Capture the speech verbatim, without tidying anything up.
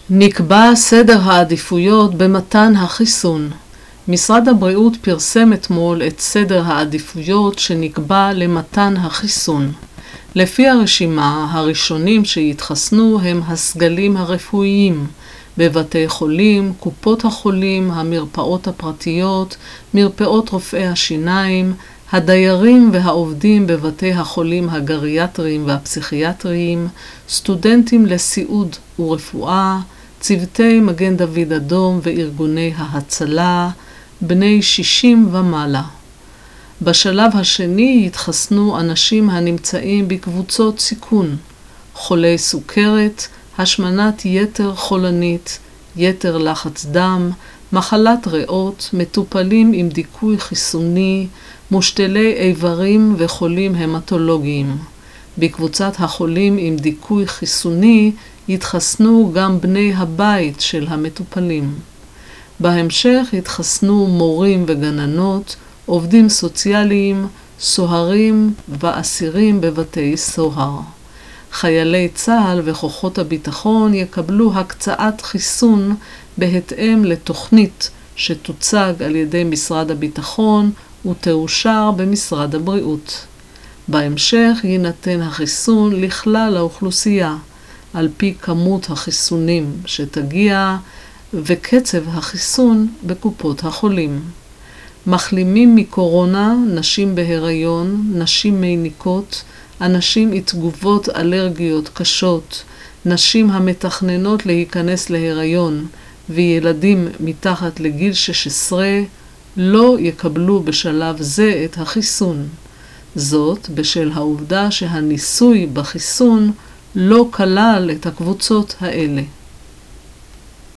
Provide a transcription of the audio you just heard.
נקבע סדר העדיפויות במתן החיסון. משרד הבריאות פרסם אתמול את סדר העדיפויות שנקבע למתן החיסון. לפי הרשימה, הראשונים שיתחסנו הם הסגלים הרפואיים, בבתי חולים, קופות החולים, המרפאות הפרטיות, מרפאות רופאי השיניים, הדיירים והעובדים בבתי החולים הגריאטריים והפסיכיאטריים, סטודנטים לסיעוד ורפואה, צוותי מגן דוד אדום וארגוני ההצלה, בני שישים ומעלה. בשלב השני יתחסנו אנשים הנמצאים בקבוצות סיכון, חולי סוכרת, השמנת יתר חולנית, יתר לחץ דם, מחלת ריאות, מטופלים עם דיכוי חיסוני, מושתלי איברים וחולים המטולוגיים. בקבוצת החולים עם דיכוי חיסוני יתחסנו גם בני הבית של המטופלים. בהמשך יתחסנו מורים וגננות, עובדים סוציאליים, סוהרים ואסירים בבתי סוהר. חיילי צה"ל וכוחות הביטחון יקבלו הקצאת חיסון בהתאם לתוכנית שתוצג על ידי משרד הביטחון ותאושר במשרד הבריאות. בהמשך יינתן החיסון לכלל האוכלוסייה, על פי כמות החיסונים שתגיע וקצב החיסון בקופות החולים. מחלימים מקורונה, נשים בהיריון, נשים מיניקות, אנשים עם תגובות אלרגיות קשות, נשים המתכננות להיכנס להיריון וילדים מתחת לגיל שש עשרה לא יקבלו בשלב זה את החיסון. זאת בשל העובדה שהניסוי בחיסון לא כלל את הקבוצות האלה.